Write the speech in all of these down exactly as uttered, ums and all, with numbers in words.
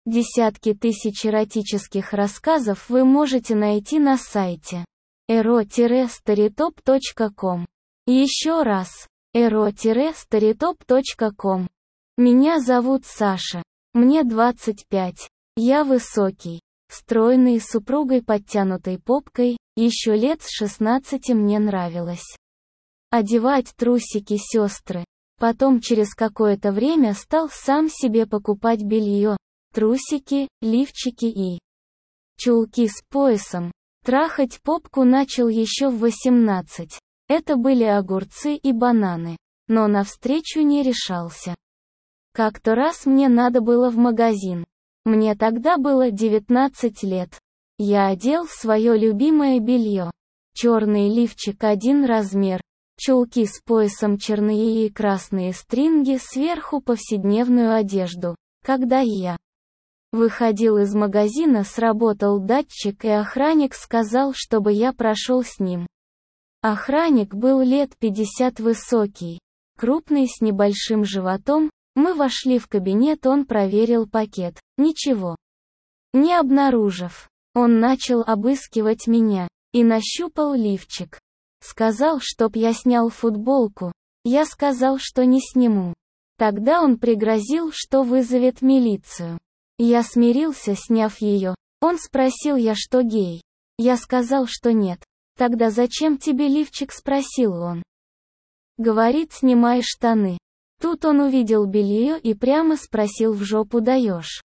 Десятки тысяч эротических рассказов вы можете найти на сайте эро старитоп точка ком. Еще раз, эро старитоп точка ком. Меня зовут Саша. Мне двадцать пять. Я высокий, стройный, с упругой подтянутой попкой, еще лет с шестнадцати мне нравилось одевать трусики сестры. Потом через какое-то время стал сам себе покупать белье, трусики, лифчики и чулки с поясом. Трахать попку начал еще в восемнадцать. Это были огурцы и бананы. Но навстречу не решался. Как-то раз мне надо было в магазин. Мне тогда было девятнадцать лет. Я одел свое любимое белье. Черный лифчик один размер, чулки с поясом черные и красные стринги, сверху повседневную одежду. Когда я выходил из магазина, сработал датчик, и охранник сказал, чтобы я прошел с ним. Охранник был лет пятьдесят, высокий, крупный, с небольшим животом. Мы вошли в кабинет, он проверил пакет. Ничего не обнаружив, он начал обыскивать меня и нащупал лифчик. Сказал, чтоб я снял футболку. Я сказал, что не сниму. Тогда он пригрозил, что вызовет милицию. Я смирился, сняв ее. Он спросил, я что, гей? Я сказал, что нет. Тогда зачем тебе лифчик, спросил он. Говорит, снимай штаны. Тут он увидел белье и прямо спросил, в жопу даешь?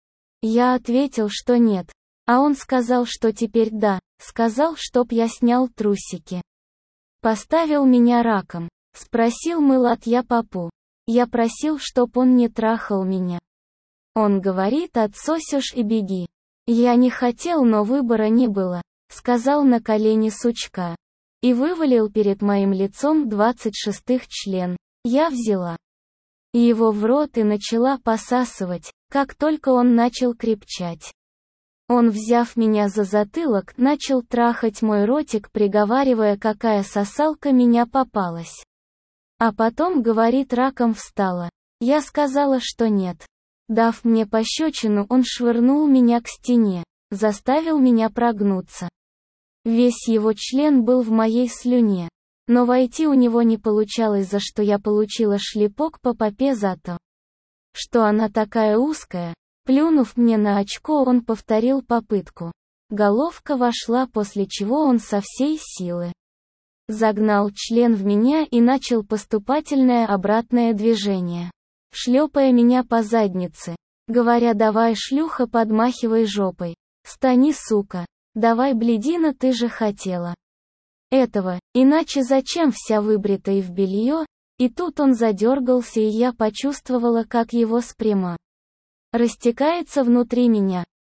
Я ответил, что нет. А он сказал, что теперь да. Сказал, чтоб я снял трусики. Поставил меня раком. Спросил, мылат я попу. Я просил, чтоб он не трахал меня. Он говорит, отсосешь и беги. Я не хотел, но выбора не было. Сказал, на колени сучка. И вывалил перед моим лицом двадцать шестых член. Я взяла его в рот и начала посасывать, как только он начал крепчать. Он, взяв меня за затылок, начал трахать мой ротик, приговаривая, какая сосалка меня попалась. А потом, говорит, раком встала. Я сказала, что нет. Дав мне пощечину, он швырнул меня к стене, заставил меня прогнуться. Весь его член был в моей слюне. Но войти у него не получалось, за что я получила шлепок по попе за то, что она такая узкая. Плюнув мне на очко, он повторил попытку. Головка вошла, после чего он со всей силы загнал член в меня и начал поступательное обратное движение, шлепая меня по заднице, говоря, давай, шлюха, подмахивай жопой. Стани, сука. Давай, блядина, ты же хотела этого, иначе зачем вся выбритая в белье? И тут он задергался, и я почувствовала, как его сперма растекается внутри меня.